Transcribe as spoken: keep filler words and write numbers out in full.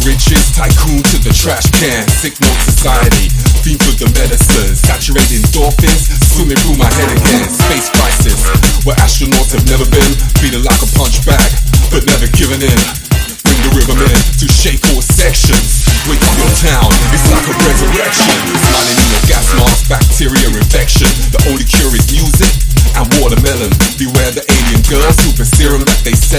riches, tycoon to the trash can. Sick note society, fiend for the medicine. Saturated endorphins, swimming through my head again. Space crisis, where astronauts have never been. Feeling like a punch bag, but never giving in. Bring the rhythm in to shake all sections. Wake up your town, it's like a resurrection. Smiling in your gas mask, bacteria infection. The only cure is music and watermelon. Beware the alien girl, super serum that they sell.